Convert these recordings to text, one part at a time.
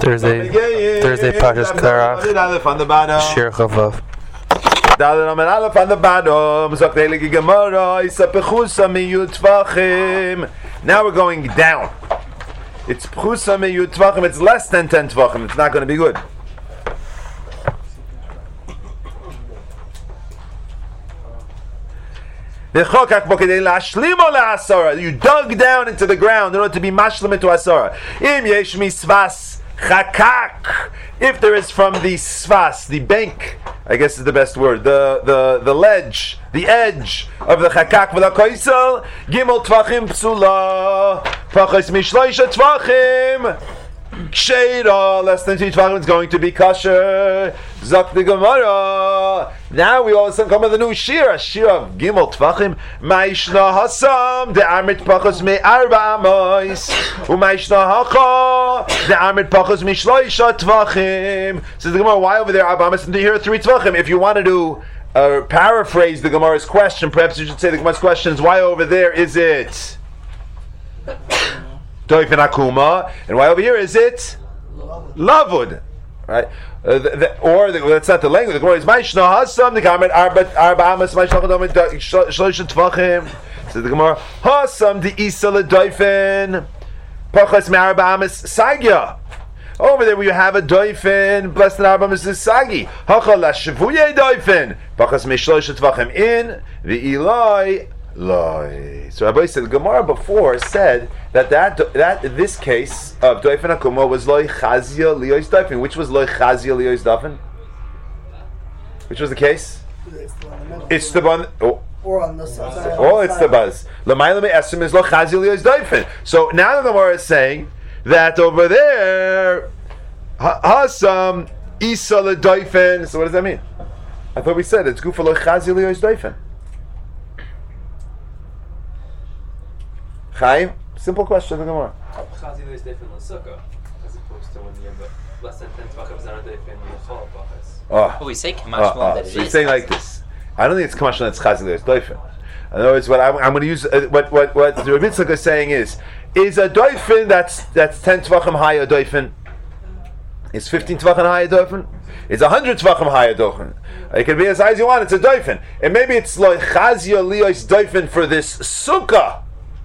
Thursday, Parshas Karach, Shir Chavav. Dalet Amud Aleph on the bottom. Zok Heilige Gemara. Isa pechusa miyud tvachim. Now we're going down. It's pechusa miyud tvachim. It's less than 10 tvachim. It's not going to be good. You dug down into the ground in order to be mashlim into asara. Im yesh misvas chakak. If there is from the svas, the bank, I guess is the best word, the ledge, the edge of the chakak v'lakoisel, gimel tvachim psula, pachos mishloisha tvachim. Ksheira, less than 2 tvachim is going to be kosher. Zok the Gemara. Now we all of a sudden come with a new shir, a shir of Gimel tvachim. Ma'ishna hasam de amit pachos me arba amos, u'ma'ishna hacha de amit pachos me shloisha tvachim. Says the Gemara, why over there arba amos and here 3 tvachim? If you wanted to paraphrase the Gemara's question, perhaps you should say the Gemara's question is why over there is it Doifin Akuma, and why over here is it Lavud, right? That's not the language. The Gemara is Ma'ishna Hasam the Kamet Arba Amas Ma'ishna Chadam Shlosh Tvachim. So the Gemara Hasam the Isa LeDoifin Pachas MeArba Amas Sagya. Over there we have a Doifin blessed Arba Amas Sagi. Hacha LaShavuye Doifin Pachas MeShlosh Tvachim in the Eloi. So Rabbi said the Gemara before said that this case of Doifin Akuma was Loi Chazia Liois Doifin. Which was Loi Chazia Liois Doifin? Which was the case? It's the one. Or on the side. Oh, it's the buzz. L'mayla me'esim is Loi Chazia Liois Doifin. So now the Gemara is saying that over there Hasam Isa LeDoifin. So what does that mean? I thought we said it's good for Loi Chazia Liois Doifin. Chaim, simple question to the Gemara. Chazil is different than sukkah, as opposed to when you have less than 10 tvachim is not a different than chol bachas. But we say Kamash that it so he's is saying like this. I don't think it's Kamash that's Chazil is doifen. In other words, what I'm going to use, what the Rebbe Yitzchak is saying is a doifen that's 10 tvachim high a doifen? Is 15 tvachim high a doifen? Is 100 tvachim high a doifen? It can be as high as you want. It's a doifen, and maybe it's like Chazia Liois doifen for this sukkah.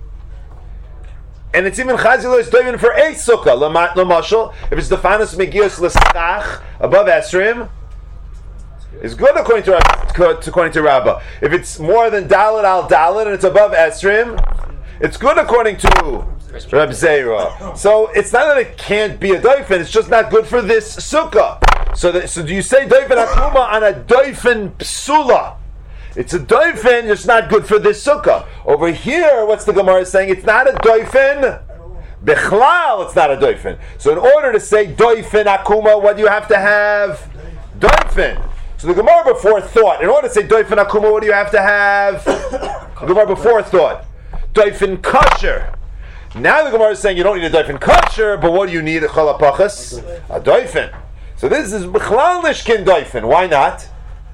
And it's even Chazil is doing for a sukkah. L'mashal, if it's the fanas megios l'skach above esrim, it's good according to Rabbah. If it's more than dalet al dalet and it's above esrim, it's good according to Reb Zera. So it's not that it can't be a doifen; it's just not good for this sukkah. So do you say doifen akuma on a doifen psula? It's a doifen, it's not good for this sukkah. Over here, what's the Gemara saying? It's not a doifen. Bechlal, it's not a doifen. So in order to say doifen akuma, what do you have to have? Doifen. So the Gemara before thought, in order to say doifen akuma, what do you have to have? The Gemara before thought, doifen kosher. Now the Gemara is saying you don't need a doifen kosher, but what do you need? A chalapachas? A doifen. So this is bechlal nishkin doifen. Why not?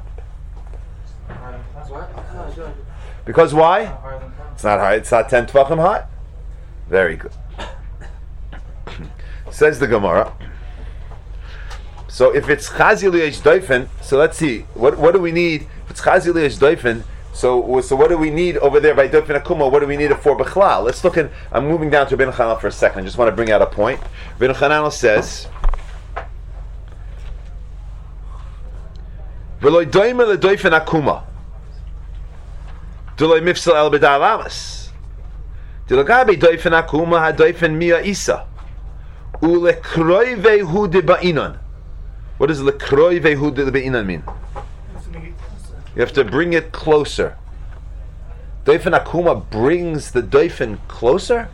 Because why? It's not high. It's not 10 tvachim high. Very good. Says the Gemara. So if it's Chazil Yesh Doifen, so let's see. What do we need? If it's Chazil Yesh Doifen, so what do we need over there by Doifen Akuma? What do we need it for Bechlal? Let's look in. I'm moving down to Rabbeinu Chananel for a second. I just want to bring out a point. Rabbeinu Chananel says, "V'loy doime leDoifen Akuma." Dulay mifsal el b'dalamas. Dilagabi doifen akuma ha doifen mia isa. Ulekroi vehu de ba'inan. What does lekroi vehu de ba'inan mean? You have to bring it closer. Doifen akuma brings the doifen closer?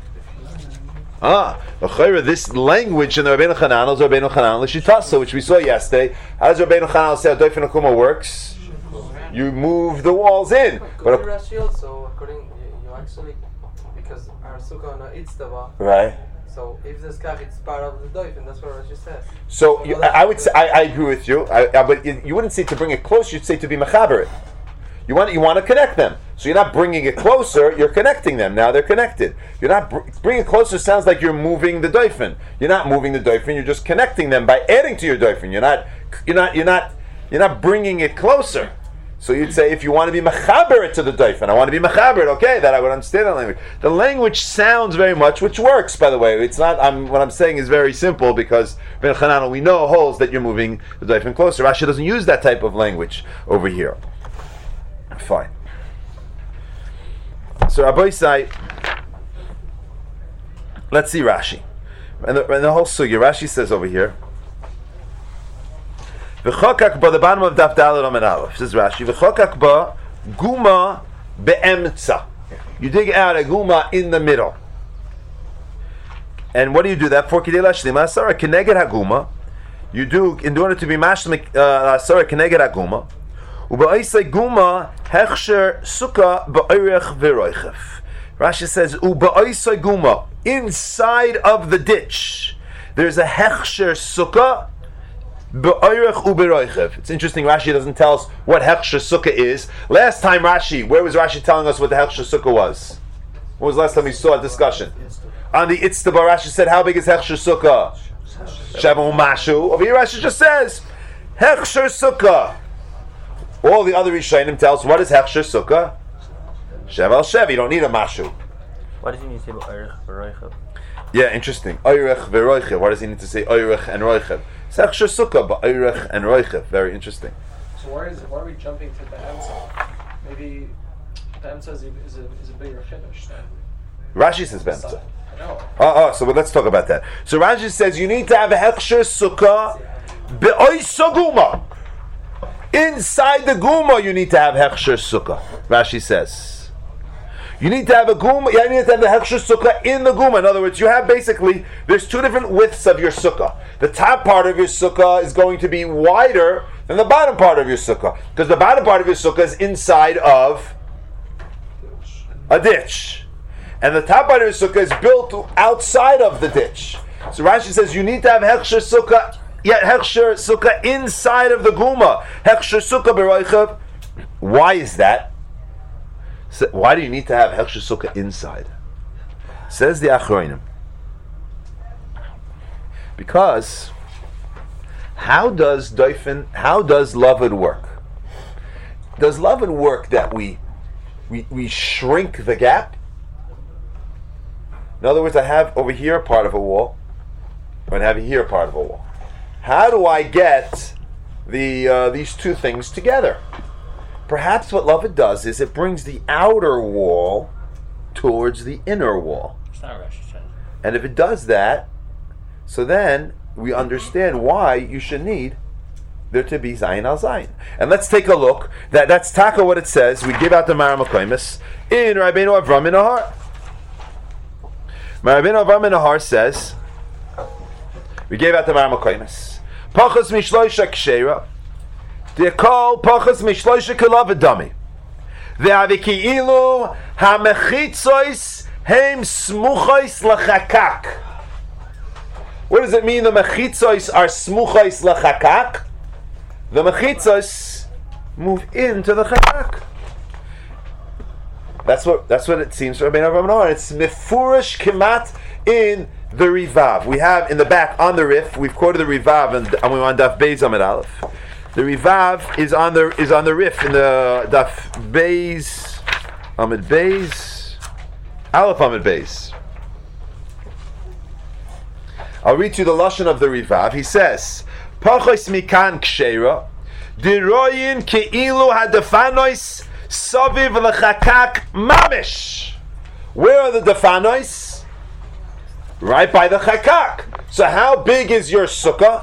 This language in the Rabbeinu Chananel is Rabbeinu Chananel L'shitasa, which we saw yesterday. How does Rabbeinu Chananel say how doifen akuma works? You move the walls in. According to Rashi also, you actually, because our sukkah on Itztava, right. So if this kach, it's part of the doifen. That's what Rashi says. So I would say I agree with you, but you wouldn't say to bring it close. You'd say to be mechaber it. You want to connect them. So you're not bringing it closer, you're connecting them. Now they're connected. You're not bringing it closer sounds like you're moving the doifen. You're not moving the doifen, you're just connecting them by adding to your doifen. You're not bringing it closer. So you'd say, if you want to be mechaber to the doifen, I want to be mechaber, okay, that I would understand the language. The language sounds very much, which works, by the way. It's not. What I'm saying is very simple because Ben Chananel, we know, holds that you're moving the doifen closer. Rashi doesn't use that type of language over here. Fine. So Rabbi Isai, let's see Rashi. And the whole sugya, Rashi says over here, V'chokak ba, the bottom of Daf Daled Amud Aleph, says Rashi, V'chokak ba guma be'emtza. You dig out a guma in the middle. And what do you do that for? Kidei lashlim asara keneged haguma. You do, in order to be mashlim asara keneged haguma, u'ba'isei guma hechsher sukkah ba'irech v'roichef. Rashi says, u'ba'isei guma, inside of the ditch, there's a hechsher sukkah, it's interesting, Rashi doesn't tell us what Hechsher Sukkah is. Last time where was Rashi telling us what the Hechsher Sukkah was? When was the last time we saw a discussion? On the Itztaba, Rashi said, how big is Hechsher Sukkah? Shavon Mashu. Over here Rashi just says, Hechsher Sukkah. All the other Rishonim tell us, what is Hechsher Sukkah? Shev Shev, you don't need a Mashu. What does he need to say about Oirech v'Roichev? Yeah, interesting. Oirech v'Roichev. Why does he need to say Oirech and Roichev? It's Hechsher Sukkah, but Oirech and Roichev. Very interesting. So why are we jumping to the Emtza? Maybe the Emtza is a bigger chiddush than Rashi says Bemtza. I know. So let's talk about that. So Rashi says you need to have a Hechsher Sukkah be'oisa guma. Inside the guma you need to have Hechsher Sukkah. Rashi says. You need to have a guma. You need to have the Hechsher Sukkah in the guma. In other words, you have basically, there's two different widths of your sukkah. The top part of your sukkah is going to be wider than the bottom part of your sukkah, because the bottom part of your sukkah is inside of a ditch, and the top part of your sukkah is built outside of the ditch. So Rashi says you need to have Hechsher Sukkah, Hechsher Sukkah inside of the guma. Hechsher Sukkah b'roichav. Why is that? So why do you need to have Hechsher Sukkah inside? Says the Achronim. Because how does Lavud work? Does Lavud work that we shrink the gap? In other words, I have over here a part of a wall, and I have here a part of a wall. How do I get these two things together? Perhaps what Lavud does is it brings the outer wall towards the inner wall. It's not Rashi said. And if it does that, so then we understand why you should need there to be Zayin al Zayin. And let's take a look. That's taka what it says. We give out the Mara Makaimis in Rabbeinu Avram in Nahar. Rabbeinu Avram in Nahar says, we gave out the Mara Makaimis. Pachas mishloisha kshera. They call pachas mishloisha kalav the avikiilu hamechitzois hem smuchos lachakak. What does it mean? The mechitzos are smuchos lachakak. The mechitzos move into the chakak. That's what it seems for Rabbeinu Avram. It's mefurish kemat in the Rivav. We have in the back on the Rif. We've quoted the Rivav, and we're on Daf Beis Amud Aleph. The Rivav is on the Rif in the Daf Beis Amud Beis Aleph Amud Beis. I'll read you the lashon of the Rivav. He says, "Pachos mikan kshera, diroyin keilu hadafanois saviv lechakak mamish." Where are the defanois? Right by the chakak. So how big is your sukkah?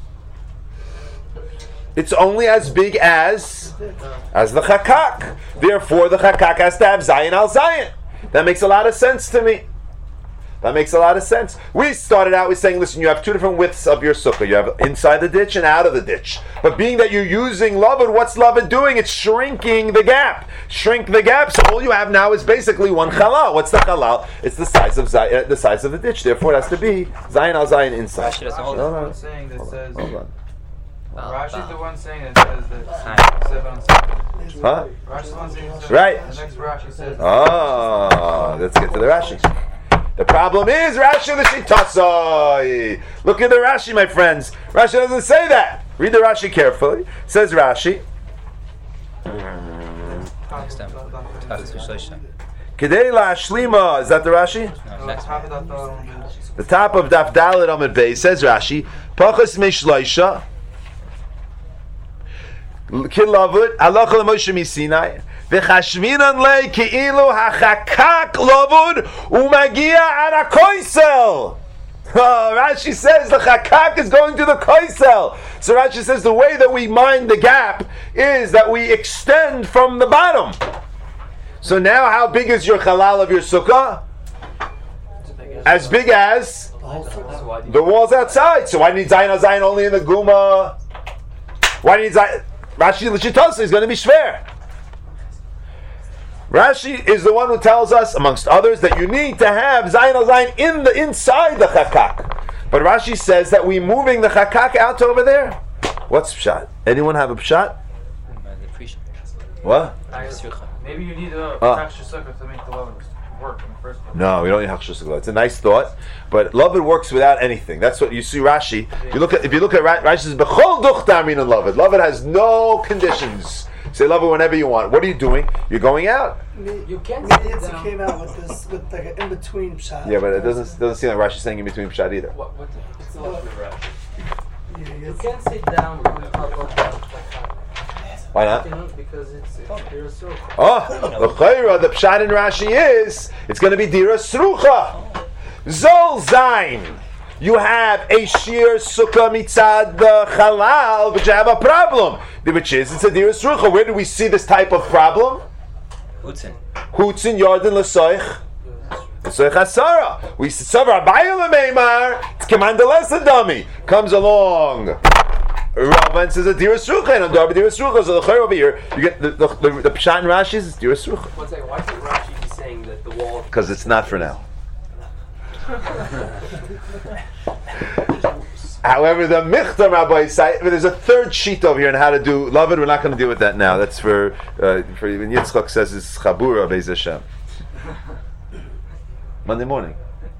It's only as big as the chakak. Therefore, the chakak has to have Zayin al Zayin. That makes a lot of sense to me. That makes a lot of sense. We started out with saying, listen, you have two different widths of your sukkah. You have inside the ditch and out of the ditch. But being that you're using Lavud, what's Lavud doing? It's shrinking the gap. Shrink the gap. So all you have now is basically one halal. What's the halal? It's the size of the ditch. Therefore, it has to be Zayin al Zayin inside. Rashi's saying that says. Hold on. Rashi's the one saying that says that 7 on 7. Huh? Rashi Right. The next Rashi says. Oh, let's get to the Rashi. The problem is Rashi l'shitasai. Look at the Rashi, my friends. Rashi doesn't say that. Read the Rashi carefully. Says Rashi. Next time. Kedei la'ashlima. Is that the Rashi? No, next one. The top of Daf Dalet Amud Beis says Rashi. Pachas mishloisha. Kilavud halacha l'Moshe miSinai. V'chashminan le keilu hachakak lavud umagia ara koisel. Rashi says the chakak is going to the koisel. So Rashi says the way that we mind the gap is that we extend from the bottom. So now how big is your halal of your sukkah? As big as the walls outside. So why do you need Zayin Zayin only in the Guma? Why do you need Zayin? Rashi l'shitasa is going to be shver. Rashi is the one who tells us, amongst others, that you need to have Zayin Zayin in the inside the chakak. But Rashi says that we're moving the chakak out to over there. What's pshat? Anyone have a pshat? What? Maybe you need a extra sukkah to make the love work in the first place. No, we don't need hachshus. It's a nice thought, but love it works without anything. That's what you see. Rashi. If you look at Rashi says b'chol duch tamin and love it. Love it has no conditions. Say love it whenever you want. What are you doing? You're going out. You can't. It came out with this with the in between shot. Yeah, but it doesn't seem like Rashi's saying in between pshat either. It's the left of Rashi. You can't sit down when we talk about Why not? Because it's Dira Srucha. Oh, the pshat in Rashi is it's going to be Dira Srucha. Zol Zayin. You have a sheer sukkah mitzad the halal, but you have a problem, which is it's a Dira Srucha. Where do we see this type of problem? Hutzin Yarden L'Soich. L'Soich Hasara. We see Savar Abayim Meimar. It's Command Lesson dummy comes along. Rava says a Dira Srucha and Darba Dira Srucha. So the over here, you get the pshat in Rashi is Dira Srucha. One second, why should Rashi be saying that the wall? Because it's not for now. However, the Michtam Rabbi say there's a third sheet over here on how to do love it. We're not going to deal with that now. That's for even Yitzchak says it's Chabura Beis Hashem. Monday morning.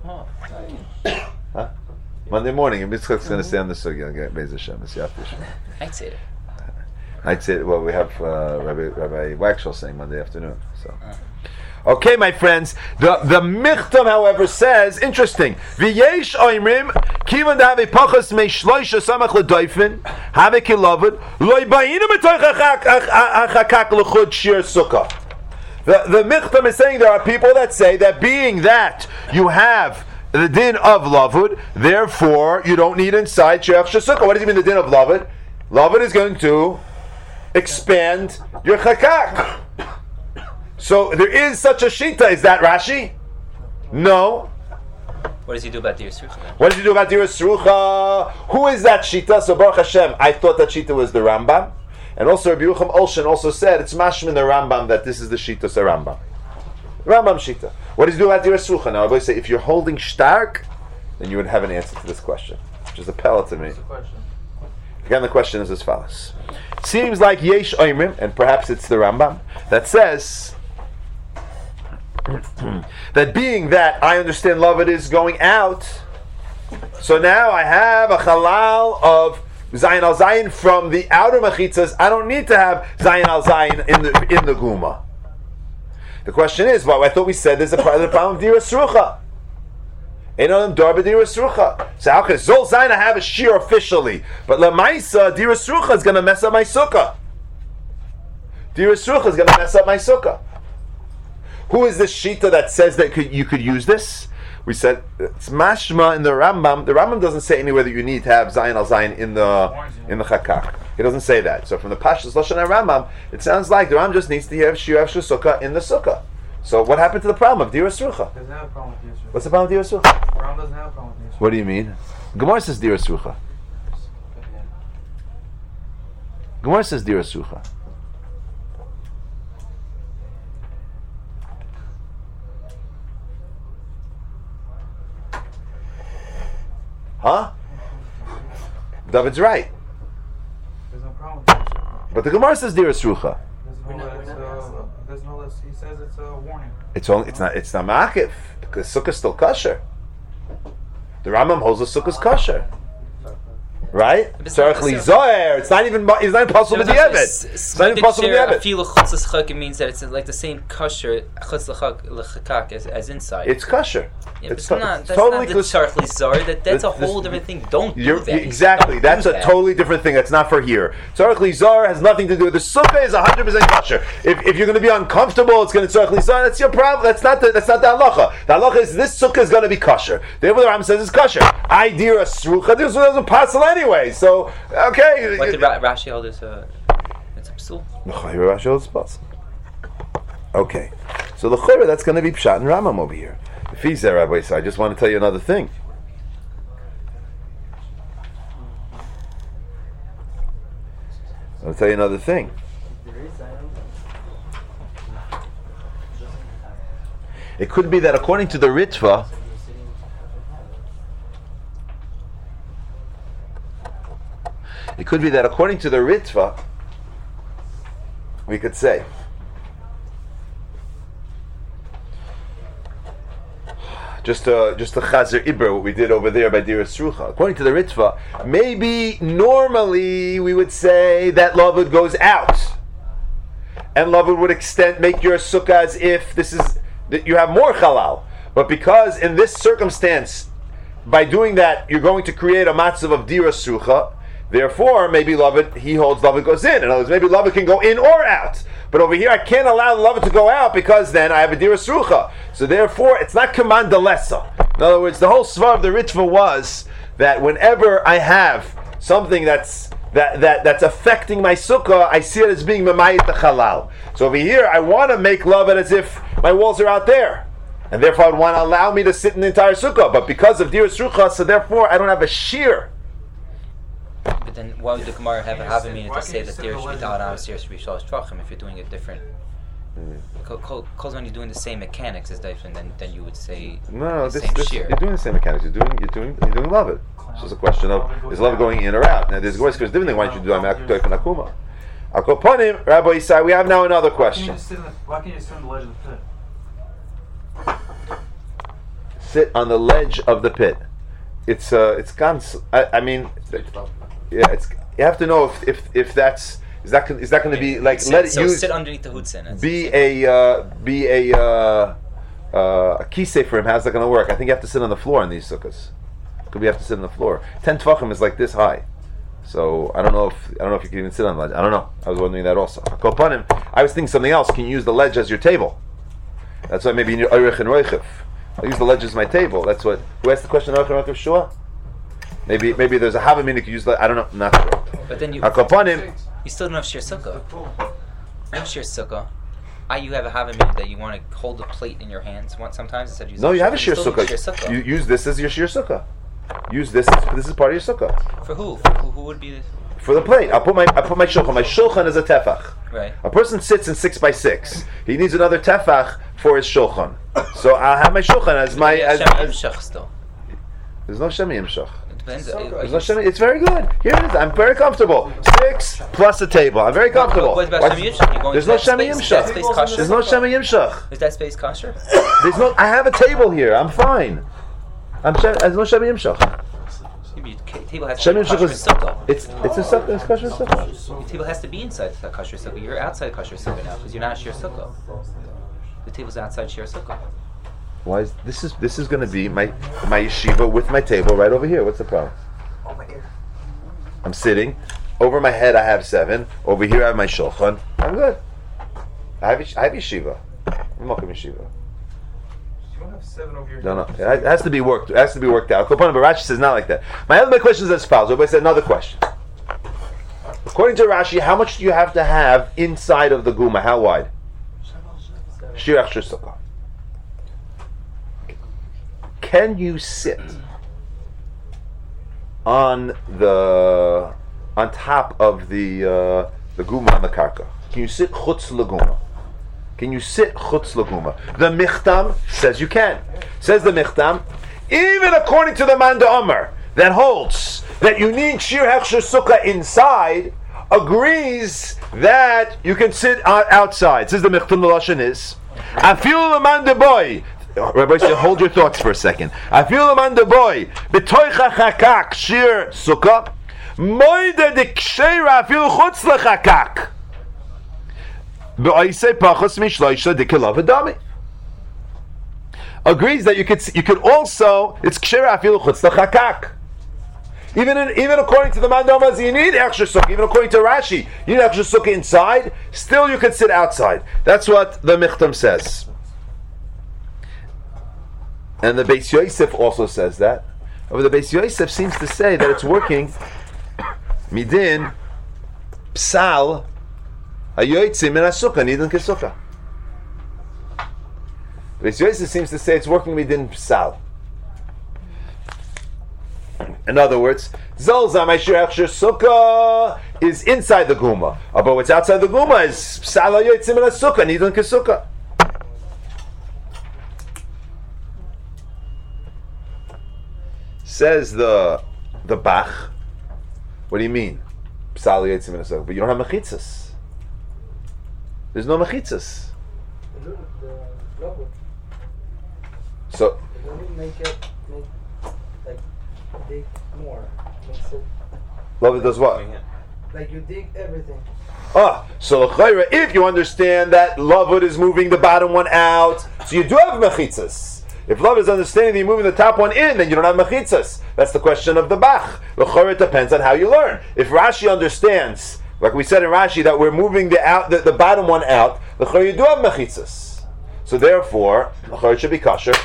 Huh? Monday morning, and Yitzchak's going to stay on the sugya and get Beis Hashem. It's Yaftish. I'd say it. I'd say well, we have Rabbi Waxel saying Monday afternoon. So. Okay, my friends. The Michtam, however, says interesting. V'yesh oimrim kivan da have pachas me shloisha samach ledoifin have kilovad loy ba'inu b'toich hachakak l'chud shir sukkah. The Michtam is saying there are people that say that being that you have the din of lavud, therefore you don't need inside shir sukkah. What does he mean the din of lavud? Lavud is going to expand your chakak. So there is such a shita. Is that Rashi? No. What does he do about Dira Srucha? What does he do about Dira Srucha? Who is that shita? So Baruch Hashem, I thought that shita was the Rambam, and also Rabbi Yerucham Olshan also said it's mashma in the Rambam that this is the shita of Rambam. Rambam shita. What does he do about Dira Srucha? Now I always say if you're holding stark, then you would have an answer to this question, which is a pella to me. What's the question? Again, the question is as follows. It seems like Yesh Oimrim, and perhaps it's the Rambam, that says that being that I understand love it is going out, so now I have a halal of Zayin al Zayin from the outer mechitzas. I don't need to have Zayin al Zayin in the Guma. The question is, well, I thought we said there's a problem of Dira Srucha. Ain't on them Darba Dira Srucha. So how can Zol Zayin I have a shear officially, but Lamaisa Dira Srucha is going to mess up my sukkah. Dira Srucha is going to mess up my sukkah. Who is this shita that says that you could use this? We said it's mashma in the Rambam. The Rambam doesn't say anywhere that you need to have Zayin al Zayin in the chakak. He doesn't say that. So from the Pashas Lashon Rambam, it sounds like the Rambam just needs to have Shir Sukkah in the sukkah. So what happened to the problem of Dira Srucha? Doesn't have a problem with Dira Srucha. What's the problem with Dira Srucha? Ram doesn't have a problem with Dira Srucha. What do you mean? Gemara says Dira Srucha. Gemara says Dira Srucha. Huh? David's right. There's no problem with Dira Srucha. But the Gemara says Dira Srucha. There's There's no list. He says it's a warning. It's not makif because sukkah is still kosher. The Rambam holds the sukkah is kosher. Right? It's not even possible to the Evid. It's not even possible to the Evid. It means that it's like the same kosher as inside. It's kosher. Yeah, it's not. That's totally not the tzarich lizar. That's a whole different thing. Don't do that. Exactly. That's a totally different thing. That's not for here. Tzarich lizar has nothing to do with the sukkah. Is 100% kosher. If you're going to be uncomfortable, it's going to tzarich lizar. That's your problem. That's not the halacha. The halacha is this sukkah is going to be kosher. Therefore, the Ram says it's kosher. I dear a srucha. This doesn't pass anyway. So okay. What did Rashi hold? It's a psul. Rashi holds pasul. Okay. So the chayra that's going to be pshat and Rambam over here. If he's there, Rabbi, so I just want to tell you another thing. I'll tell you another thing. It could be that according to the Ritva, we could say just a chazer ibr, what we did over there by Dira Srucha. According to the Ritva, maybe normally we would say that lavud goes out, and lavud would make your sukkah as if that you have more halal. But because in this circumstance, by doing that, you're going to create a matzav of Dira Srucha. Therefore, maybe he holds lavud goes in. In other words, maybe lavud can go in or out. But over here, I can't allow the lavud to go out because then I have a dira srucha. So therefore, it's not command delesa. In other words, the whole svar of the Ritva was that whenever I have something that's affecting my sukkah, I see it as being mamayit the halal. So over here, I want to make lavud as if my walls are out there. And therefore, I would want to allow me to sit in the entire sukkah. But because of dira srucha, so therefore, I don't have a shear. But then why would the Gemara have a havamina to say that there should be ta'aram, there should be shalosh tvachim if you're doing it different? Because when you're doing the same mechanics as different, then you would say no. You're doing the same mechanics. You're doing lavud. It's just a question of is lavud going in or out. Now there's a different thing. Why don't you do amak and akuma? Akoponim, Rabbi Yisai. We have now another question. Why can't you sit on the ledge of the pit? Sit on the ledge of the pit. It's ganz. I mean. Yeah, you have to know if that's is that going to be like sit underneath the hutzin. Be a kisei for him. How's that going to work? I think you have to sit on the floor in these sukkahs. Could we have to sit on the floor? 10 tvachim is like this high, so I don't know if you can even sit on the ledge. I don't know. I was wondering that also. I was thinking something else. Can you use the ledge as your table? That's why maybe in your Eirich and Roichev, I'll use the ledge as my table. That's what. Who asked the question? Eirich and Roichev Shua. Maybe there's a havamina you could use. I don't know. Not sure. But then you still don't have shir sukkah. You have shir sukkah. You have a havamina that you want to hold the plate in your hands. Sometimes instead of using. No, you have a shir sukkah. You use this as your shir sukkah. Use this. This is part of your sukkah. For who? Who would be this? For the plate. I put my shulchan. My shulchan is a tefach. Right. A person sits in 6x6. He needs another tefach for his shulchan. So I'll have my shulchan as my. There's no shemi imshach. It's very good. Here it is. I'm very comfortable. 6 plus a table. I'm very comfortable. What about Shemi Yimshach? There's no Shemi Yimshach. There's no Shemi Yimshach. Is that space kosher? There's no. I have a table here. I'm fine. There's no Shemi Yimshach. Table has to be kosher sukkah. It's a sukkah. It's kosher sukkah. The table has to be inside the kosher sukkah. You're outside kosher sukkah now because you're not shir sukkah. The table's outside shir sukkah. Why is this is going to be my yeshiva with my table right over here? What's the problem? I'm sitting over my head. I have 7. Over here I have my shulchan. I'm good. I have yeshiva. I'm welcome yeshiva. You don't have 7 over your head. No. It has to be worked. It has to be worked out. Kopan Rashi says not like that. My question is as follows. Everybody said another question. According to Rashi, how much do you have to have inside of the guma? How wide? Shirach shir sukkah. Can you sit on top of the guma on the karka? Can you sit chutz leguma? Can you sit chutz leguma? The Michtam says you can. Says the Michtam, even according to the Manda Omer that holds that you need shir hechsher sukkah inside, agrees that you can sit outside. Says the Mechtum Lashon is, Afilu Laman de Boy. Rabbi said, hold your thoughts for a second. Afilu Laman de Boy, B'toicha Chakak Shir Sukkah, Moide de Ksheira Afilu Chutz Lechakak. B'oisei Pachos Mishloisha de Kilav Adami. Agrees that you could also, it's Ksheira Afilu Chutz Lechakak. Even according to the Mandomas, you need extra sukkah. Even according to Rashi, you need extra sukkah inside. Still, you can sit outside. That's what the Michtam says. And the Beis Yosef also says that. However, the Beis Yosef seems to say that it's working midin psal hayoytzim min hasukkah nidin kesukah. Beis Yosef seems to say it's working midin psal. In other words, Zolzam Ashir Echshir Sukkah is inside the Guma. But what's outside the Guma is Psala Yotzim in a Sukkah, Nidun Kesukah. Says the Bach, what do you mean? Psala Yotzim in a Sukkah. But you don't have Mechitzas. There's no Mechitzas. So, dig more. Makes it love it does what? like you dig everything. So if you understand that Lavud is moving the bottom one out, so you do have mechitzas. If Lavud is understanding that you're moving the top one in, then you don't have mechitzas. That's the question of the Bach. It depends on how you learn. If Rashi understands, like we said in Rashi, that we're moving the bottom one out, you do have mechitzas. So therefore, it should be kosher.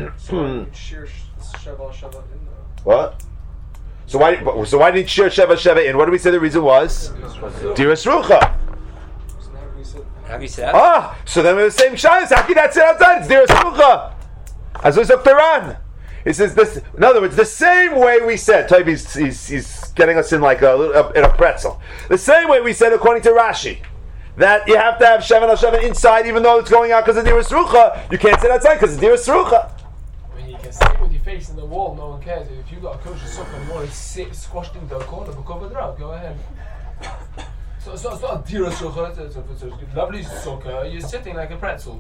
What? So why didn't Shir Sheva Sheva in? What did we say the reason was? Diras Rucha. Have you said that? So then we're the same shayas. How can that sit outside? It's Diras Rucha. As was Dr. Ran. He says this. In other words, the same way we said. He's getting us in like in a pretzel. The same way we said, according to Rashi, that you have to have Sheva al Sheva inside, even though it's going out because of Diras Rucha. You can't sit outside because of Diras Rucha. You can sit with your face in the wall, no one cares. If you got a kosher sukkah and you want to sit squashed into a corner, but cover it up, go ahead. So it's not a dira sukkah, it's a lovely sukkah, you're sitting like a pretzel.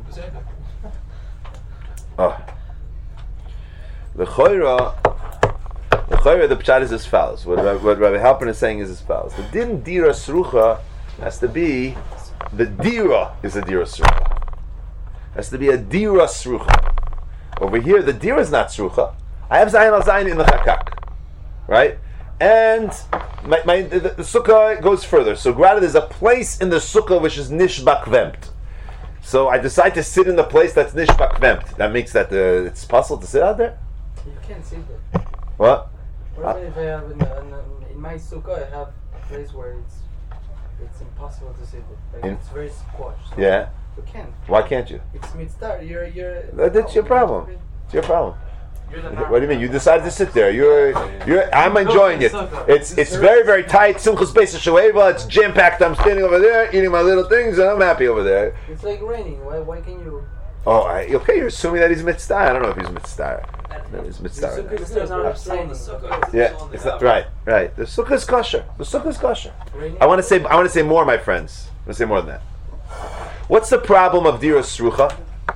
The Choira, the pshat is as follows. What Rabbi Halpern is saying is as follows. The din dira srucha has to be, the dira is a dira srucha. Has to be a dira srucha. Over here, the dira is not srucha. I have zayin al zayin in the chakak, right? And the sukkah goes further. So, granted, there's a place in the sukkah which is nishbakvemt. So, I decide to sit in the place that's nishbakvemt. That makes that it's possible to sit out there. You can't sit there. What? What if I have in my sukkah? I have a place where it's impossible to sit there. Like it's very squashed. So yeah. You can't. Why can't you? It's midstar. You're. That's your problem. It's your problem. What do you mean? You decided to sit there. I'm enjoying it. It's very, very tight. Simchas Beis Shoeva. It's jam packed. I'm standing over there eating my little things, and I'm happy over there. It's like raining. Why can you? Oh, okay. You're assuming that he's mitzvah. I don't know if he's mitzvah. No, he's mitzvah. Yeah, it's not, right. The sukkah is kosher. I want to say more, my friends. I want to say more than that. What's the problem of Dira Srucha?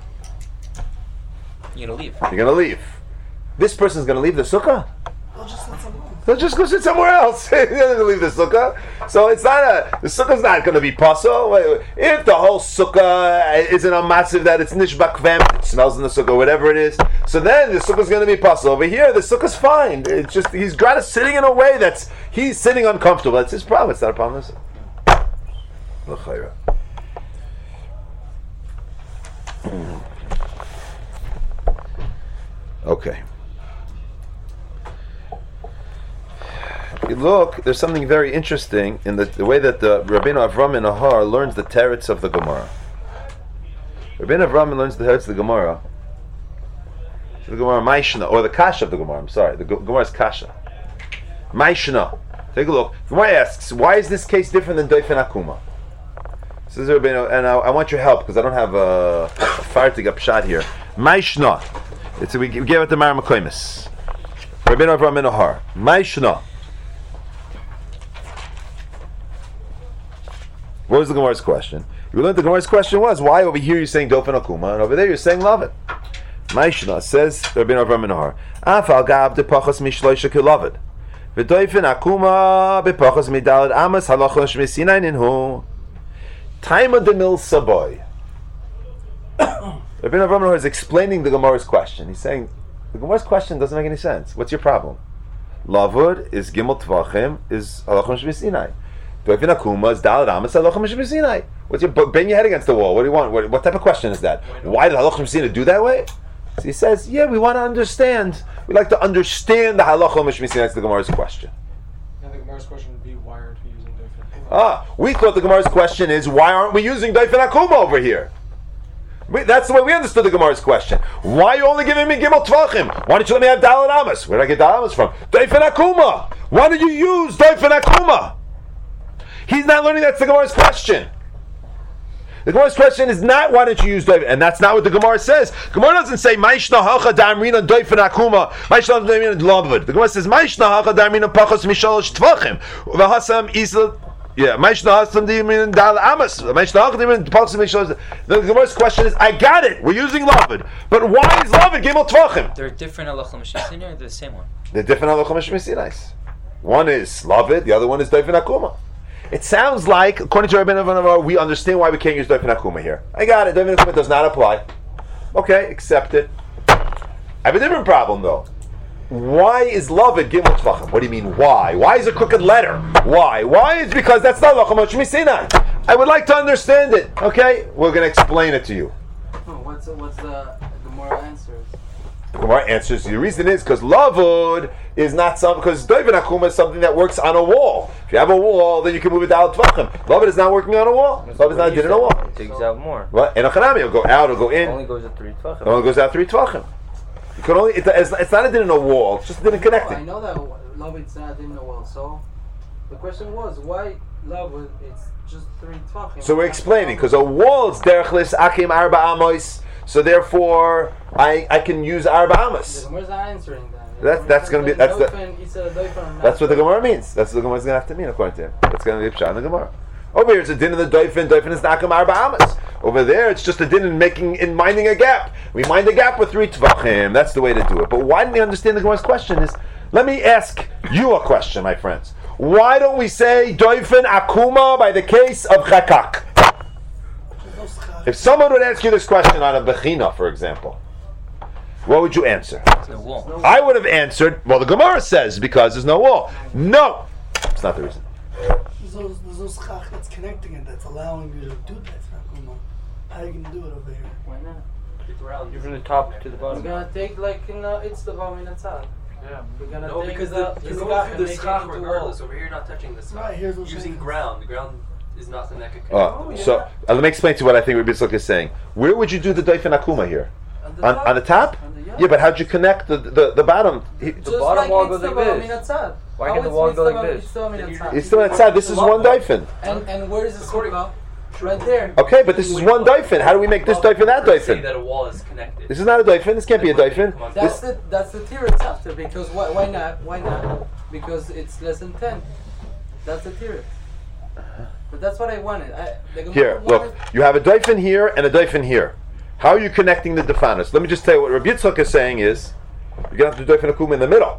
You're gonna leave. You're gonna leave. This person's gonna leave the sukkah? They'll just go sit somewhere else. They're gonna leave the sukkah. So it's not the sukkah's not gonna be pasul. If the whole sukkah isn't a massive that it's nishbakvem, it smells in the sukkah, whatever it is. So then the sukkah's gonna be pasul. Over here, the sukkah's fine. It's just he's sitting in a way that's he's sitting uncomfortable. That's his problem. It's not a problem. Okay. Look, there's something very interesting in the way that the Rabbeinu Avram in Ahar learns the teretz of the Gemara. Rabbeinu Avram learns the teretz of the Gemara. The Gemara Maishna, or the Kasha of the Gemara. I'm sorry, the Gemara's Kasha. Maishna. Take a look. Gemara asks, why is this case different than Doifen Akuma? This is Rabbeinu, and I want your help because I don't have a fire to get pshat here. Maishna. We gave it to Mara Makoimis. Rabbeinu Avram in Ahar. Maishna. What was the Gemara's question? You learned the Gemara's question was, why over here you're saying Dofen Akuma, and over there you're saying Lavid? Maishna says, Rabbeinu Avraham Menahar, Afal Gab de Pachas Mishloisha Kilavid. V'Dofen Akuma bepachas midalad amas halachos Sinai ninhu. Taima de Mil Saboy. Rabbeinu Avraham Menahar is explaining the Gemara's question. He's saying, the Gemara's question doesn't make any sense. What's your problem? Lavud is Gimel Tvachim, is halachos Sinai. Dofen Akuma is dalad amas halachos Sinai. What's your bang your head against the wall? What do you want? What type of question is that? Why did halachos Sinai do that way? So he says, yeah, we want to understand. We like to understand the halacha mishmisi. That's the Gemara's question. And the Gemara's question would be, why aren't we using Dofen Akuma? We thought the Gemara's question is, why aren't we using Dofen Akuma over here? That's the way we understood the Gemara's question. Why are you only giving me Gimel Tvachim? Why don't you let me have Daled Amos? Where did I get Daled Amos from? Dofen Akuma. Why did you use Dofen Akuma? He's not learning that's the Gemara's question. The Gemara's question is not, why don't you use Dofen? And that's not what the Gemara says. Gemara doesn't say, Maishna hacha damrina Dofen Akuma, Maishna damrina Dlavud. The Gemara says, Maishna hacha damrina Pachos Mishalosh Tvachim. V'hasam Isla, Maishna hasam damrina Dal Amas. Maishna hacha damrina Pachos Mishalosh. The Gemara's question is, I got it, we're using Lavud. But why is Lavud Gimel Tvachim? They're different halacha Mishmisi, or they're the same one? They're different halacha Mishmisi. One is Lavud, the other one is Dofen Akuma. It sounds like, according to Rabbeinu Avraham, we understand why we can't use Dofen Akuma here. I got it. Dofen Akuma does not apply. Okay, accept it. I have a different problem though. Why is Lavid Gimel Tvachim? What do you mean why? Why is a crooked letter? Why? Why is because that's not Lacham Shmisinai. I would like to understand it. Okay, we're going to explain it to you. What's the Gemara answers? The Gemara answers. The reason is because Lavud is not something, because Dofen Akuma is something that works on a wall. If you have a wall, then you can move it out Tvachim. Lavud is not working on a wall. Lavud is not did on a wall. It digs out more. What? In a Chanami, it'll go out or go in. It only goes at 3 Tvachim. It only goes out 3 Tvachim. You can only. It's not a din in a wall. It's just a din in connecting. I know that Lavid's not in the wall. So the question was, why Lavid? It's just 3 Tvachim. So we're explaining, because a wall is derechlis akim arba amos. So therefore, I can use arba amos. The Gemara's not answering that. That's going to be that's what the Gemara means. That's what the Gemara is going to have to mean according to him. That's going to be a pshat in the Gemara. Over here, it's a din in the doifen. Doifen is nakim arba amos. Over there, it's just a din in minding a gap. We mind a gap with 3 tvachim. That's the way to do it. But why didn't you understand the Gemara's question? Is let me ask you a question, my friends. Why don't we say doifen akuma by the case of chakak? If someone would ask you this question on a bechina, for example, what would you answer? There's no wall. I would have answered, well, the Gemara says because there's no wall. No! It's not the reason. There's no schach that's connecting it, that's allowing you to do that. How are you going to do it over here? Why not? You're from the top to the We're bottom. gonna take like it's the vomit outside. Yeah. We're gonna No, take because the you're schach going and through the make it schach into regardless. wall. Over here, you're not touching the schach. Right, here's what Using saying. ground. The ground is not something that could connect. So let me explain to you what I think Rabbi Yitzchak is saying. Where would you do the doifen akuma here? On the top? Yeah, but how'd you connect the bottom? The bottom wall goes like this. Why can't the wall go like this? It's still outside. This is one doifen. And where is the schach? Right there. Okay, but this is one doifen. How do we make this doifen that Say doifen? that a wall is connected. This is not a doifen. This can't be a doifen. That's the tiritz after, because why not? Why not? Because it's less than 10. That's the tiritz. But that's what I wanted. Here, look. You have a doifen here and a doifen here. How are you connecting the defanas? Let me just tell you what Rabbi Yitzchak is saying is, you're going to have to do doifen akuma in the middle.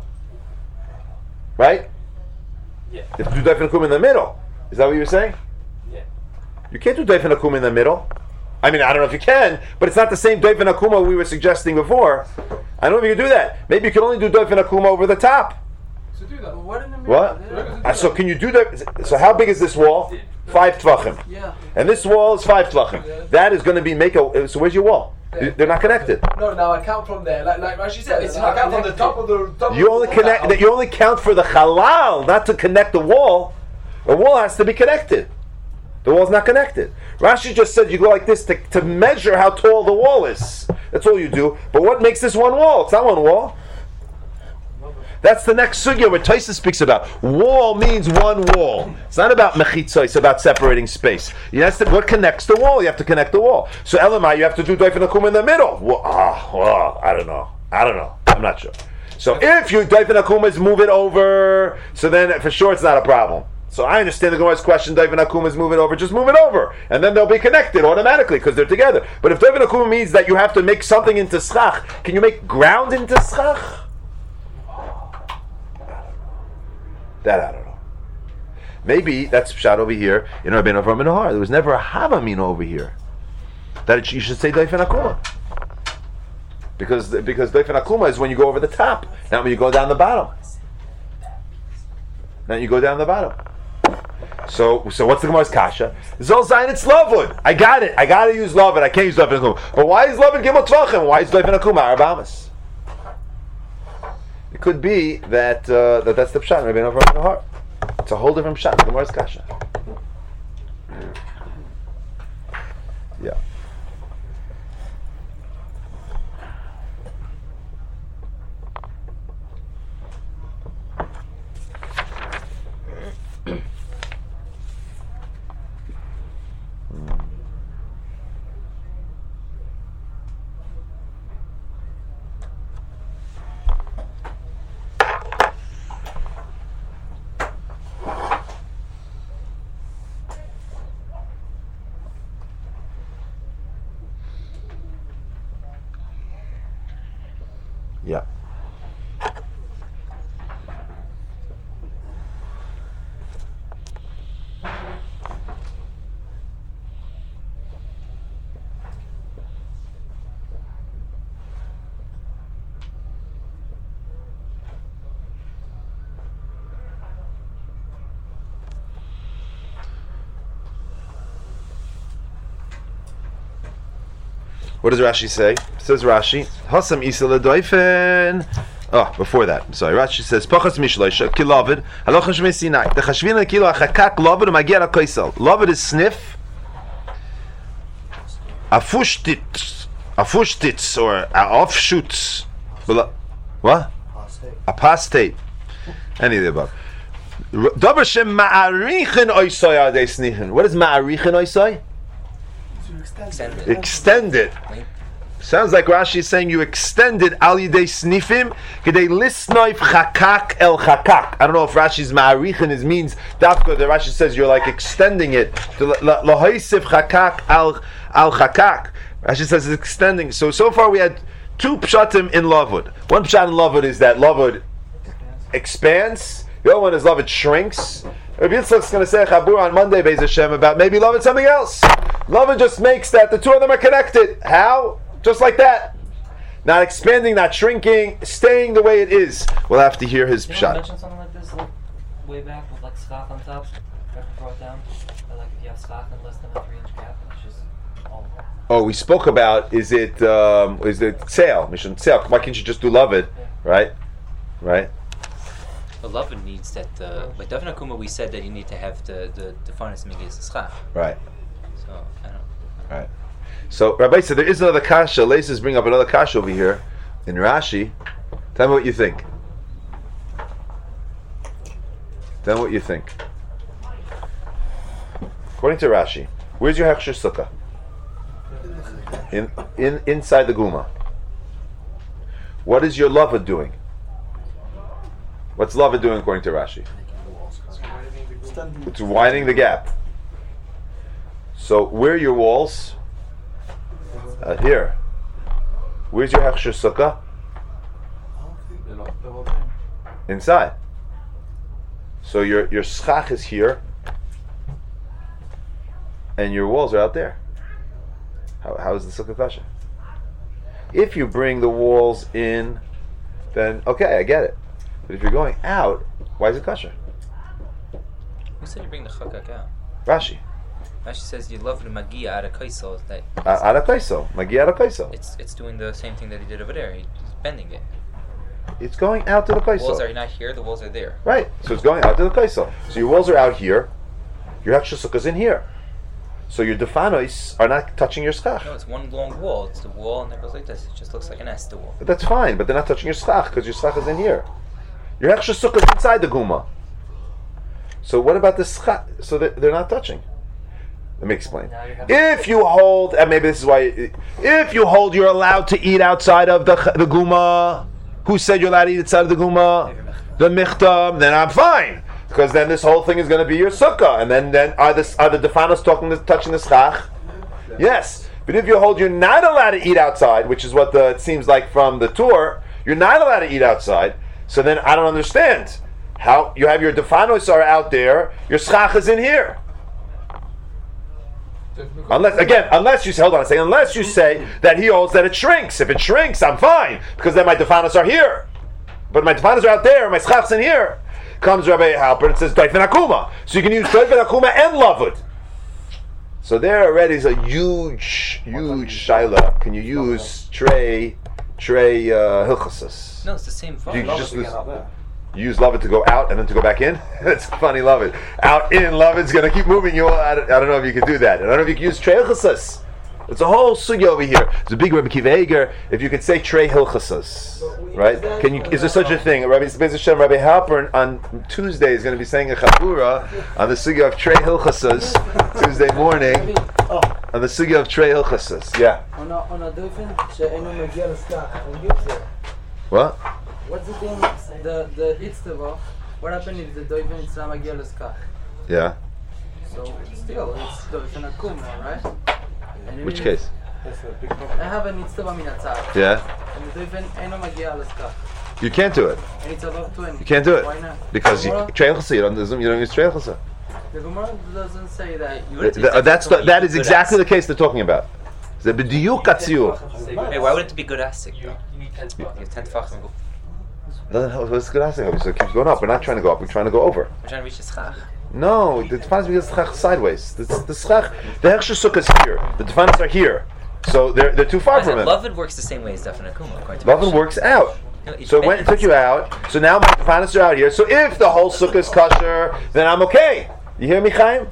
Right? Yeah. You have to do doifen akuma in the middle. Is that what you were saying? Yeah. You can't do doifen akuma in the middle. I mean, I don't know if you can, but it's not the same doifen akuma we were suggesting before. I don't know if you can do that. Maybe you can only do doifen akuma over the top. So do that. What in the middle? What? So can you do that? So how big is this wall? 5 tvachim. Yeah. And this wall is 5 tvachim. That is going to be so where's your wall? They're not connected. No, now I count from there. Like Rashi said, it's I count from the top of the. You only connect. You only count for the halal, not to connect the wall. The wall has to be connected. The wall's not connected. Rashi just said you go like this to measure how tall the wall is. That's all you do. But what makes this one wall? It's not one wall. That's the next sugya where Taisa speaks about. Wall means one wall. It's not about mechitza, it's about separating space. What connects the wall? You have to connect the wall. So Elamai, you have to do doifen akuma in the middle. I don't know. I'm not sure. So if you doifen akuma is move it over, so then for sure it's not a problem. So I understand the Gemara's question, Doiv and Akuma is moving over, just move it over. And then they'll be connected automatically because they're together. But if Doiv and Akuma means that you have to make something into schach, can you make ground into schach? That I don't know. Maybe that's pshat over here in Rabbeinu Avram and Nahar. There was never a Havamina over here. That you should say Doif and Akuma. Because Doif and Akuma is when you go over the top, not when you go down the bottom. Now you go down the bottom. So what's the Gemara's kasha? Zol Zayin, it's Lavud. I got it. I got to use Lavud. I can't use Doif and Akuma. But why is Lavud Gimel Tvachim? Why is Doif and Akuma Arabamas? It could be that that's the pshat Rabbeinu Avram and Nahar. It's a whole different pshat. The Gemara's kasha. Yeah. Yeah. What does Rashi say? Says Rashi, Hasam Isa Ledoifen. Oh, before that, I'm sorry. Rashi says, Pachas Mishloisha, Kilavid, Halocha Shmei Sinai. The Chashvina Kilo Achakak Lavid Magiar HaKoisel. Lavid is sniff. Afushtit, or offshoots. What? Apostate. Any of the above. Davar Shem Ma'arichin Oisai Adei Snichen. What is Ma'arichin Oisai? Extend it. Sounds like Rashi is saying you extended al yidei snifim kedei lisnoif chakak el chakak. I don't know if Rashi's ma'arichin is means dafka. The Rashi says you're like extending it to lahoisif chakak al chakak. Rashi says it's extending. So far we had two pshatim in Lavud. One pshat in Lavud is that Lavud expands. The other one is Lavud shrinks. Rabbi Yitzchak's going to say Chabur on Monday, Beis Hashem, about maybe Lavud something else. Lavud just makes that the two of them are connected. How? Just like that. Not expanding, not shrinking, staying the way it is. We'll have to hear his pshat. Mention something like this way back with like schach on top, brought down. Like if you have schach and less than a 3-inch gap, it's just all. Oh, we spoke about is it tzeil, mission tzeil? Why can't you just do Lavud, right? Right. But Lavud needs that. But Daven Akuma, we said that you need to have the finest migis schach. Right. So I don't. Right. So Rabbi said there is another kasha. Laces bring up another kasha over here in Rashi. Tell me what you think. Tell me what you think. According to Rashi, where's your hechsher sukkah? Inside the guma. What is your Lavud doing? What's Lavud doing according to Rashi? It's widening the gap. So where are your walls? Here. Where's your hechsher sukkah? Inside. So your schach is here, and your walls are out there. How is the sukkah kasha? If you bring the walls in, then okay, I get it. But if you're going out, why is it kasha? Who said you bring the chakak out? Rashi. Rashi says you love the magia out of kaisel. Out of kaisel, magia out of kaisel. It's doing the same thing that he did over there. He's bending it. It's going out to the kaisel. The walls are not here. The walls are there. Right. So it's going out to the kaisel. So your walls are out here. Your hechsher sukkah is in here. So your defanois are not touching your schach. No, it's one long wall. It's the wall, and it goes like this. It just looks like an S, the wall. But that's fine. But they're not touching your schach because your schach is in here. Your hechsher sukkah is inside the guma. So what about the schach? So they're not touching. Let me explain. If you hold, and maybe this is why, if you hold, you're allowed to eat outside of the guma. Who said you're allowed to eat outside of the guma? The michtam. Then I'm fine. because then this whole thing is going to be your sukkah, and then are the defanos touching the schach? Yes, but if you hold you're not allowed to eat outside, which is what it seems like from the tour, you're not allowed to eat outside. So then I don't understand how you have your defanos are out there, your schach is in here. Unless you say, hold on a second, unless you say that he holds that it shrinks. If it shrinks, I'm fine, because then my defanos are here. But my defanos are out there, my schach's in here. Comes Rabbi Halper and it says Doifen Akuma. So you can use Doifen Akuma and Lavud. So there already is a huge shaila. Can you use Trey Hilchasas? No, it's the same phone. You use Lavud to go out and then to go back in? That's funny, Lavud. Out, in, Lavid's going to keep moving you. I don't know if you can do that. I don't know if you can use Trey Hilchasas. It's a whole sugya over here. It's a big Rabbi Kiva Eger. If you could say Trey Hilchasas, right? Is there such a thing? Rabbi Halper on Tuesday is going to be saying a chabura on the sugya of Trey Hilchasas Tuesday morning. On the sugya of Trey Hilchasas. Yeah. On a doifen, What? What's the thing? The itztava. What happened if the doifen is not magiel skach? Yeah. So still, it's doifen akuma, right? Which case? I have an itztava minatzah. Yeah. And the doifen eno magiel skach. You can't do it. And it's above 20. You can't do it. Why not? Because you don't use Trey Hilchasa. The Gemara doesn't say that. That is exactly the case they're talking about. The b'diyuk atziur. Hey, why would it be good asik though? You need 10 You have 10 tefachim. What's good asik? So it keeps going up. We're not trying to go up. We're trying to go over. We're trying to reach the schach. No, the defanos because the schach sideways. The schach, the hechsher sukkah is here. The defanos are here, so they're too far from him. Lavud works the same way as Doifen Akuma. Lavud works out. So when it took you out, so now my defanos are out here. So if the whole sukkah is kosher, then I'm okay. You hear me, Chaim?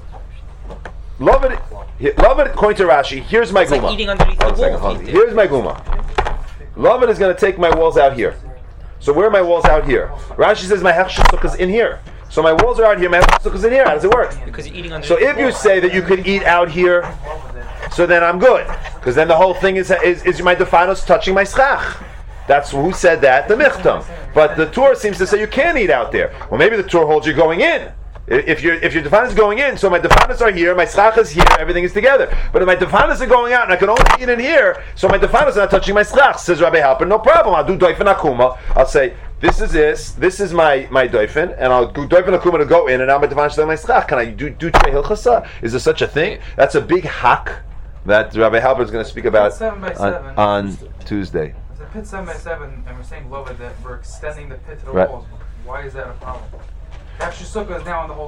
Lavud, according to Rashi, here's my guma. Like eating underneath the wall. Here's my guma. Lavud is going to take my walls out here. So where are my walls out here? Rashi says my hechsher sukkah is in here. So my walls are out here, my sukkah is in here. How does it work? Because you're eating underneath. So if you say that you could eat out here, so then I'm good. Because then the whole thing is my defanos touching my schach. That's who said that, the Michtam. But the Torah seems to say you can't eat out there. Well, maybe the Torah holds you going in. If your defanos is going in, so my defanos are here, my schach is here, everything is together. But if my defanos are going out and I can only eat in here, so my defanos are not touching my schach. Says Rabbi Halper, no problem. I'll do doifen akuma. I'll say, this is my doifen, and I'll do doifen akuma to go in, and now my defanos are my schach. Can I do trei hilchasa? Is there such a thing? That's a big hak that Rabbi Halper is going to speak about on Tuesday. If the pit's 7 by 7, and we're saying Lavud that we're extending the pit to the walls, why is that a problem? The extra sukkah is now on the whole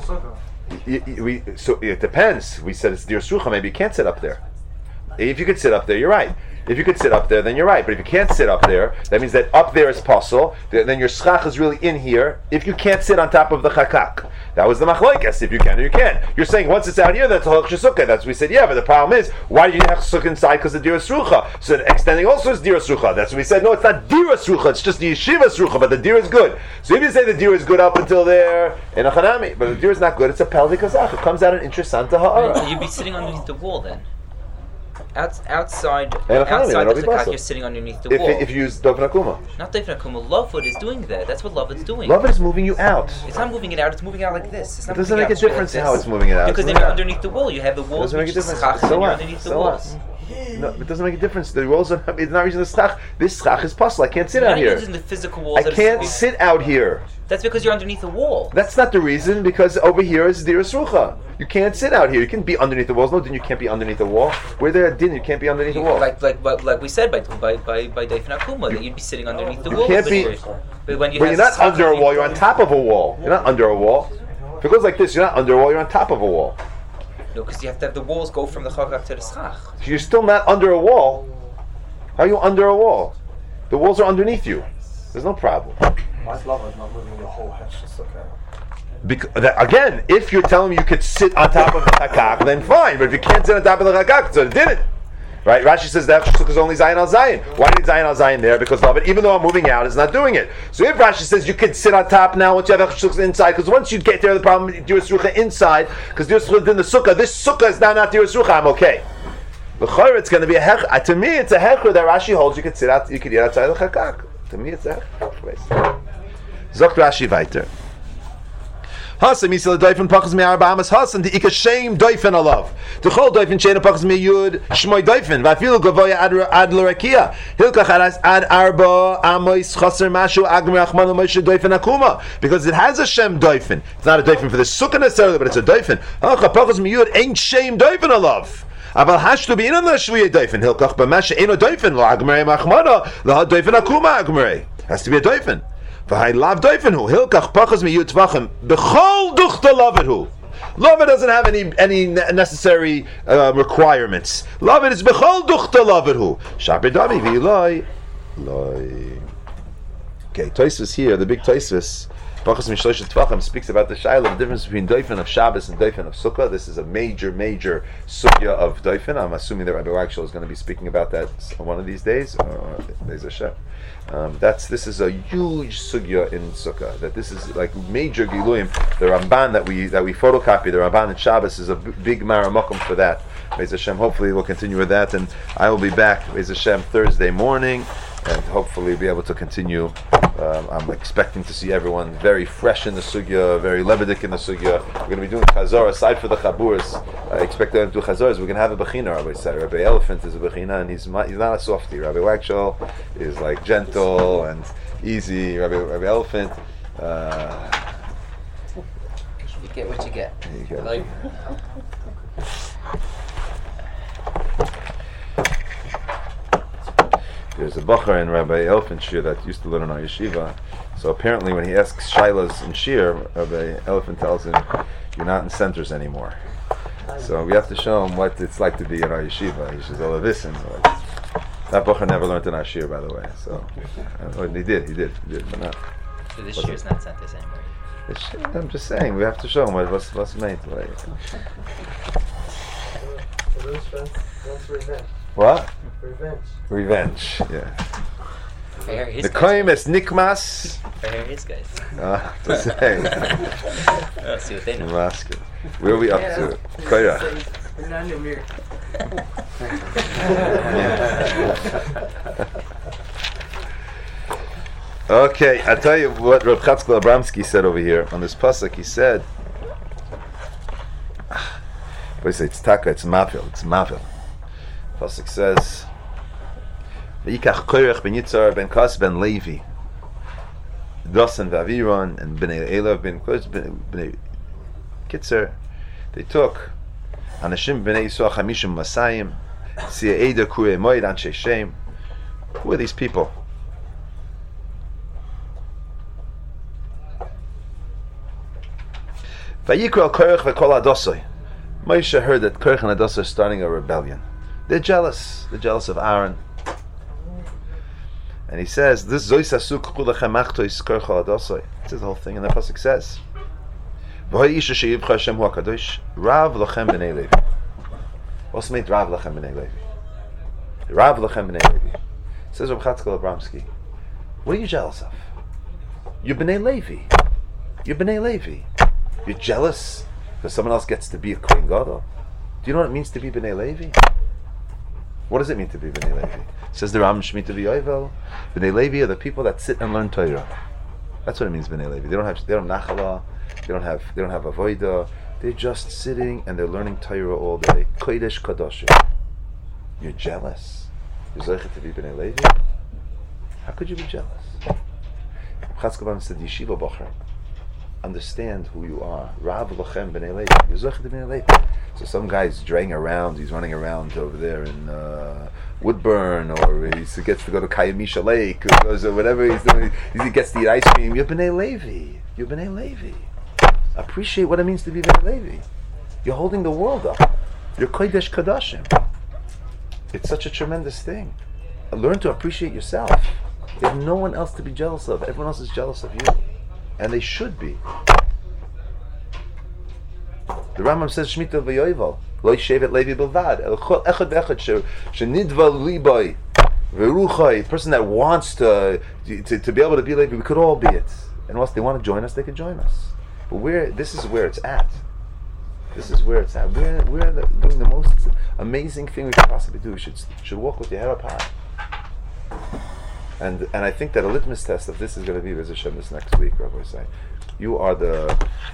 sukkah. So it depends. We said it's dir sucha. Maybe you can't sit up there. If you could sit up there, you're right. If you could sit up there, then you're right. But if you can't sit up there, that means that up there is pasul. Then your schach is really in here. If you can't sit on top of the chakak, that was the machlokes. If you can or you can't. You're saying once it's out here, that's a sukkah. That's what we said. Yeah, but the problem is, why did you have sukkah inside? Because the dir sucha. So extending also is dir sucha. That's what we said. No, it's not dir sucha. It's just the yeshiva sucha. But the dir is good. So if you say the dir is good up until there in a chanami, but the dir is not good, it's a pelvic kazach. It comes out an interessanta ha'ara. You'd be sitting underneath the wall then. Outside the zakat, you're sitting underneath the wall. If you use doifen akuma. Not doifen akuma. Lavud is doing that. That's what Lavud's doing. Lavud is moving you out. It's not moving it out. It's moving out like this. It's not it doesn't make a difference how it's moving it out. Because then you're underneath the wall. You have the walls. It doesn't make a difference. And you're underneath the walls. No, it doesn't make a difference. The walls are it's not reaching the schach. This schach is possible. I can't sit out here. Using the physical walls. I can't sit out here. That's because you're underneath the wall. That's not the reason, because over here is dir sucha. You can't sit out here. You can be underneath the walls. No, then you can't be underneath the wall. Where there a din, you can't be underneath the wall. Like we said by Doifen Akuma, that you'd be sitting underneath the wall. You can't be. But you're not under a wall. You're on top of a wall. You're not under a wall. If it goes like this, you're not under a wall. You're on top of a wall. No, because you have to have the walls go from the chakak to the schach. You're still not under a wall. How are you under a wall? The walls are underneath you. There's no problem. My Lavud is not moving the whole hechsher sukkah. Again, if you're telling me you could sit on top of the chakak, then fine. But if you can't sit on top of the chakak, so it didn't. Right? Rashi says that hechsher sukkah is only Zayin al Zayin. Why did Zayin al Zayin there? Because Lavud, even though I'm moving out, is not doing it. So if Rashi says you could sit on top now once you have hechsher sukkah inside, because once you get there, the problem is dir sukkah inside, because dir sukkah is in the sukkah. This sukkah is now not dir sukkah. I'm okay. L'chayr, it's going to be a hechsher. To me, it's a hechsher that Rashi holds. You could sit out. You could eat outside the chakak. To me, it's a hechsher. Zokt Rashi weiter. Hasam Yisrael Doifen Pachas Me'arba Amas Hasam the Ika Shem Doifen Alav. The Chol Doifen Shena Pachas Me'yud Shmoy Doifen Vafilu Gavoya Ad L'Rakia Hilkach Ad Arba Amos Chaser Mashu Agmer Achman Moshe Doifen Akuma, because it has a Shem Doifen. It's not a Doifen for the Sukkah necessarily, but it's a Doifen. Hacha Pachas Me'yud ain't Shem Doifen Alav. Aval hashtu beinan la shvuye doifen hilkach b'mash eno doifen lo agmerei machmana lo doifen akuma agmerei. Has to be a doifen. V'hai lav doifen hu hilkach pachas miyud tvachem b'chol duchta lavet hu. Lavet doesn't have any necessary requirements. Lavet is b'chol duchta lavet hu. Shaper dami v'iloi loi. Okay, Tosfos here, the big Tosfos. Pachas Mishlosh Tvachim speaks about the Shaila, the difference between Doifen of Shabbos and Doifen of Sukkah. This is a major sugya of Doifen. I'm assuming that Rabbi Wagshel is going to be speaking about that one of these days, or Be'ez Hashem. This is a huge sugya in Sukkah. That this is like major Giluyim. The Ramban that we photocopy, the Ramban in Shabbos, is a big Maramokum for that. Be'ez Hashem. Hopefully we'll continue with that, and I will be back Be'ez Hashem Thursday morning, and hopefully be able to continue. I'm expecting to see everyone very fresh in the sugya, very lebedik in the sugya. We're going to be doing chazor aside for the chaburas. I expect them to do chazoras. We're going to have a bechina. Rabbi said Rabbi Elephant is a bechina, and he's not a softie. Rabbi Wagshel is like gentle and easy. Rabbi Elephant. You get what you get. Like. There's a bacher in Rabbi Elephant Shir that used to learn in our yeshiva. So apparently when he asks Shilas in Shir, Rabbi Elephant tells him, you're not in centers anymore. So we have to show him what it's like to be in our yeshiva. He says, all of this. And that bacher never learned in our Shir, by the way. So he did, but not. So this Shir is not centers anymore. I'm just saying, we have to show him what's made. Like. What? Revenge, yeah. The koim is nikmas. His guys. To say. Let's see what they know. Where are we up to? Koira. Okay, I'll tell you what Rav Chatzkel Abramsky said over here on this pasuk. He said, it's taka, it's mafil. Pasuk says, "V'yikach Korach ben Yitzhar ben Kas ben Levi, Dasan v'Aviron and Bnei Elav ben Kitzer. They took Anashim bnei Yisrael Chamishim Masayim, Si'eda Kurei Moed Anshe Shem. Who are these people? V'yikra Korach v'Kol Adosoi. Moshe heard that Korach and Adosoi are starting a rebellion. They're jealous. They're jealous of Aaron. And he says, this Zois Asuk Kulachem Achtois Korach Adosoi. This is the whole thing, and the pasuk says, V'hoi Isha She'yivcha Hashem Hu HaKadosh, Rav Lachem B'nei Levi. What's made Rav Lachem B'nei Levi? Rav Lachem B'nei Levi. Says Rav Chatzkel Abramsky, what are you jealous of? You're B'nei Levi. You're B'nei Levi. You're jealous because someone else gets to be a Kohen Gadol. Do you know what it means to be B'nei Levi? What does it mean to be B'nai Levi? Says the Ram Shemitah V'Yovel, B'nai Levi are the people that sit and learn Torah. That's what it means, B'nai Levi. They don't have nachala, they don't have avodah. They're just sitting and they're learning Torah all day. Kodesh Kadoshim. You're jealous. You're zeichet to be B'nai Levi. How could you be jealous? Chatzkel said, Yeshiva Bocher, understand who you are. Rav Lachem B'nai Levi. You're zeichet to B'nai Levi. So some guy's draying around, he's running around over there in Woodburn, or he gets to go to Kayamisha Lake, or goes or whatever he's doing, he gets to eat ice cream. You're B'nai Levi. You're B'nai Levi. Appreciate what it means to be B'nai Levi. You're holding the world up. You're Kodesh Kadashim. It's such a tremendous thing. Learn to appreciate yourself. You have no one else to be jealous of. Everyone else is jealous of you. And they should be. The Rambam says, Shemitah V'Yovel, Lo Yishevet Levi Bilvad, Echad V'Echad, Shenidva Liboy, V'Ruchai, the person that wants to be able to be Levi, we could all be it. And once they want to join us, they could join us. But this is where it's at. This is where it's at. We're doing the most amazing thing we could possibly do. We should walk with your head up high. And I think that a litmus test of this is going to be B'ez Hashem this next week, Rabbi say. You are the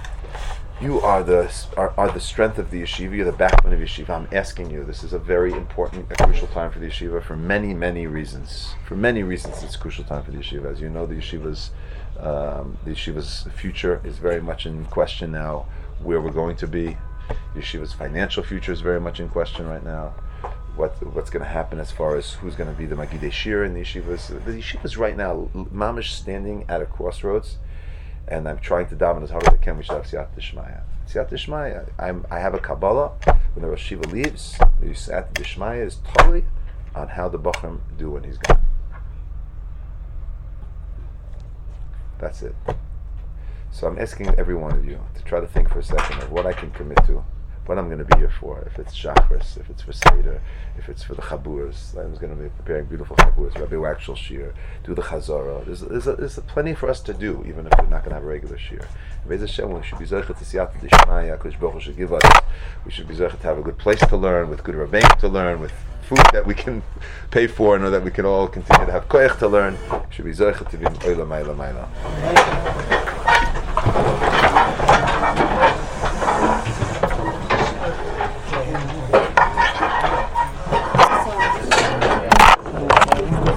strength of the yeshiva. You're the backbone of yeshiva. I'm asking you. This is a very important, a crucial time for the yeshiva for many, many reasons. For many reasons, it's a crucial time for the yeshiva. As you know, the yeshiva's future is very much in question now. Where we're going to be, the yeshiva's financial future is very much in question right now. What's going to happen as far as who's going to be the Magidei Shir in the yeshivas. The yeshivas right now, mamish standing at a crossroads, and I'm trying to daven as hard as I can. We should have Siyat D'Shmaya. Siyat D'Shmaya. I have a Kabbalah. When the Rosh Yeshiva leaves, the Siyat D'Shmaya is totally on how the Bachram do when he's gone. That's it. So I'm asking every one of you to try to think for a second of what I can commit to, what I'm going to be here for. If it's Shachris, if it's for Seder, if it's for the Chaburs. I'm going to be preparing beautiful Chaburs, Rabbi Waxel Shir, do the Chazara. There's plenty for us to do, even if we're not going to have a regular Shir. B'ez Hashem, we should be Zocheh to Siyata D'Shmaya, HaKadosh Baruch Hu should give us. We should be Zocheh to have a good place to learn, with good Rabbeim to learn, with food that we can pay for, and that we can all continue to have koyach to learn. We should be Zocheh to be Olam Ayla Mayla.